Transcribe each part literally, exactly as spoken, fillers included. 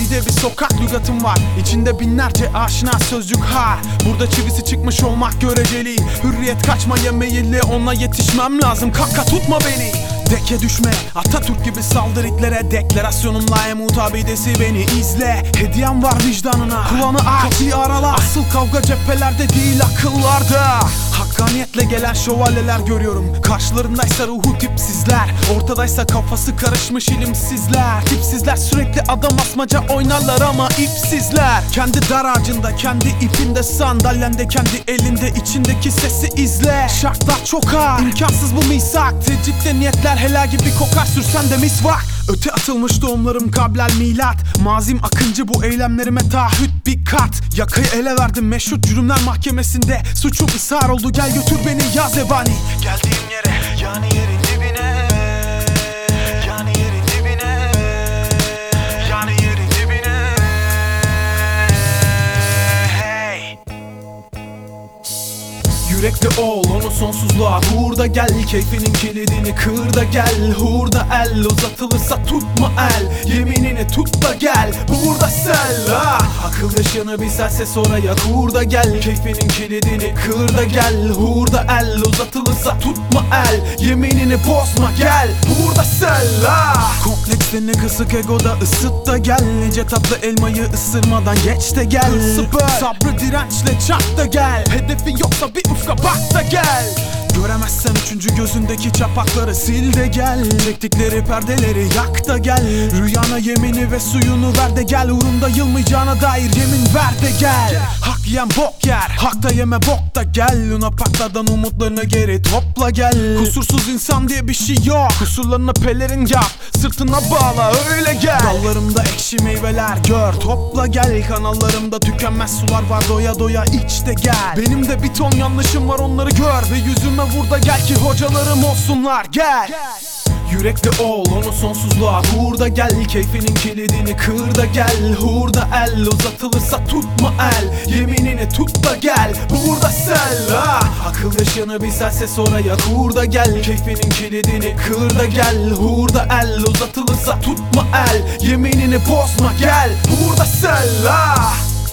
diye bir sokak lügatım var. İçinde binlerce aşina sözcük har. Burada çivisi çıkmış olmak göreceli. Hürriyet kaçmaya meyilli, ona yetişmem lazım. Kaka tutma beni. Deke düşme, Atatürk gibi saldır itlere. Deklarasyonumla emut abidesi, beni izle. Hediyem var vicdanına, kulağını aç, kapıyı arala. Asıl kavga cephelerde değil, akıllarda. Hakkaniyetle gelen şövalyeler görüyorum. Karşılarındaysa ruhu tipsizler, ortadaysa kafası karışmış ilimsizler. Tipsizler sürekli adam asmaca oynarlar ama ipsizler. Kendi dar ağacında, kendi ipinde, sandalyende, kendi elinde, içindeki sesi izle. Şartlar çok ağır, imkansız bu misak. Tecritte niyetler helal gibi kokar, sürsen de misvak. Öte atılmış doğumlarım kablel milat. Mazim akıncı, bu eylemlerime taahhüt bir kat. Yakayı ele verdim meşrut cürümler mahkemesinde. Suçum ısrar oldu, gel götür beni ya zebani. Geldiğim yere, yani yerin dibine. Yani yerin dibine. Yani yerin dibine. Hey. Yürekli ol, onu sonsuzluğa vur da gel. Keyfinin kilidini kır da gel. Hurda el uzatılırsa tutma el. Yeminini tut da gel. Burada sel ah. Akıl yaşını bir ses oraya kur da gel. Keyfinin kilidini kır da gel. Hurda el uzatılırsa tutma el. Yeminini bozma gel. Burada sel ah. Komplekslerini kısık egoda ısıt da gel. Nice tatlı elmayı ısırmadan geç de gel. Sabrı dirençle çak da gel. Hedefin yoksa bir ufka bak da gel. Göremezsen üçüncü gözündeki çapakları sil de gel. Çektikleri perdeleri yak da gel. Rüyana yemini ve suyunu ver de gel. Uğrunda yılmayacağına dair yemin ver de gel. Hak yiyen bok yer, hak da yeme bok da gel. Luna Parklardan umutlarını geri topla gel. Kusursuz insan diye bir şey yok. Kusurlarına pelerin yap, sırtına bağla öyle gel. Dallarımda ekşi meyveler gör, topla gel. Kanallarımda tükenmez sular var, doya doya iç de gel. Benim de bir ton yanlışım var, onları gör ve yüzüme vur da gel ki hocalarım olsunlar gel. Yürekli ol, onu sonsuzluğa vur da gel. Keyfinin kilidini kır da gel. Hurda el uzatılırsa tutma el. Yeminini tut da gel. Burada sel ah. Akıl yaşını bir ses oraya kur da gel. Keyfinin kilidini kır da gel. Hurda el uzatılırsa tutma el. Yeminini bozma gel. Burada sel ah.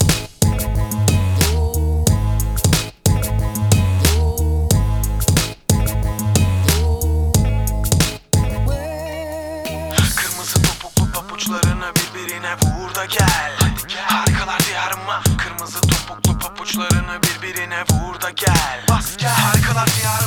Papuçlarını birbirine vur da gel. Harikalar diyarıma, kırmızı topuklu papuçlarını birbirine vur da gel. Bas gel. Harikalar diyarıma.